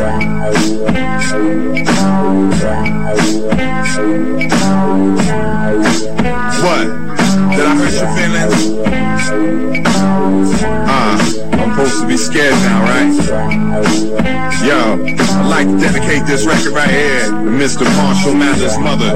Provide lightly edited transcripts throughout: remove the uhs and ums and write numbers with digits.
What? Did I hurt your feelings? I'm supposed to be scared now, right? Yo, I'd like to dedicate this record right here to Mr. Marshall Mathers' mother.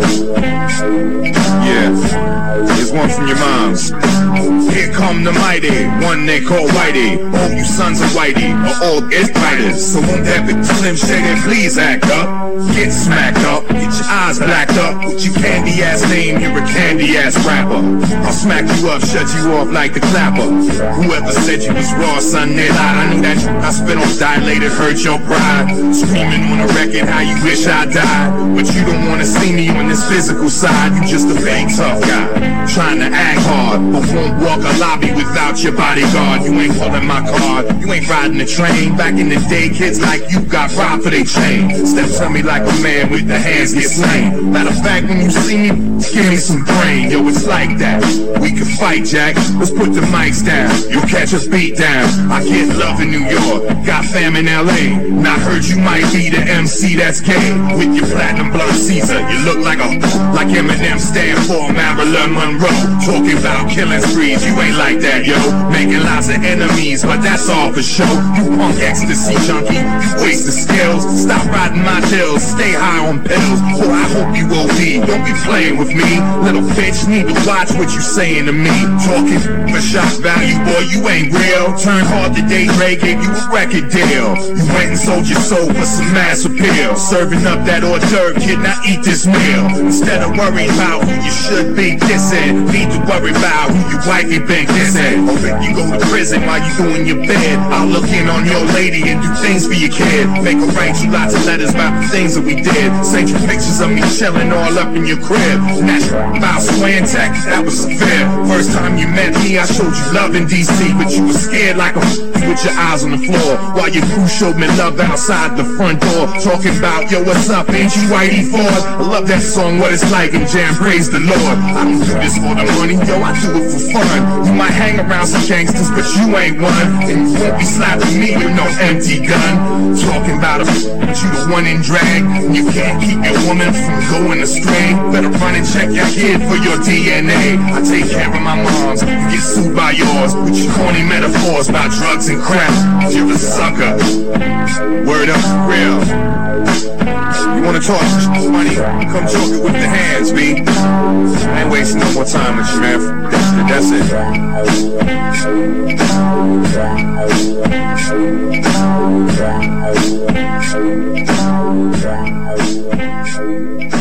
Yeah, here's one from your moms. Here come the mighty, one they call Whitey. All you sons of Whitey are all fighters. So on that big Slim Shady, please act up. Get smacked up, get your eyes blacked up. With your candy ass name, you're a candy ass rapper. I'll smack you up, shut you off like the clapper. Whoever said you was raw, son, they lied. I knew that I spit on dilated, hurt your pride. Screaming on a record how you wish I died. But you don't wanna see me on this physical side. You just a fake tough guy, trying to act hard, but won't walk a lobby without your bodyguard. You ain't pulling my card, you ain't riding the train. Back in the day, kids like you got robbed for they chain. Step to me like a man with the hands get slain. Matter of fact, when you see me, give me some brain. Yo, it's like that. We can fight, Jack. Let's put the mics down. You'll catch a beat down. I get love in New York, got fam in LA. Now heard you might be the MC that's gay. With your platinum blonde Caesar, you look like Eminem stand for Marilyn Monroe. Talking about killing sprees, you ain't like that, yo. Making lots of enemies, but that's all for show. You punk ecstasy junkie, you waste the skills. Stop riding my pills, stay high on pills. Boy, I hope you OD, don't be playing with me. Little bitch, need to watch what you saying to me. Talking for shock value, boy, you ain't real. Turn hard today, Dre gave you a record deal. You went and sold your soul for some mass appeal. Serving up that hors d'oeuvre, kid, now eat this meal. Instead of worrying about who you should be dissing, need to worry about who your wifey been kissing. Or if you go to prison while you doing your bed, I'll look in on your lady and do things for your kid. Make her write you lots of letters about the things that we did. Send you pictures of me chilling all up in your crib. Natural about swearing tech, that was severe. First time you met me, I showed you love in DC, but you were scared like a with your eyes on the floor. While your crew showed me love outside the front door. Talking about, yo, what's up, ain't you Whitey Ford? I love that song, What It's Like, and jam, praise the Lord. I don't do this for the money, yo, I do it for fun. You might hang around some gangsters, but you ain't one. And you won't be slapping me with no empty gun. Talking about but you the one in drag. And you can't keep your woman from going astray. Better run and check your kid for your DNA. I take care of my moms, you get sued by yours. With your corny metaphors about drugs and crap. You're a sucker. Word up, real. You wanna talk money? Come talk it with the hands, B. I ain't wasting no more time with you, man. That's it.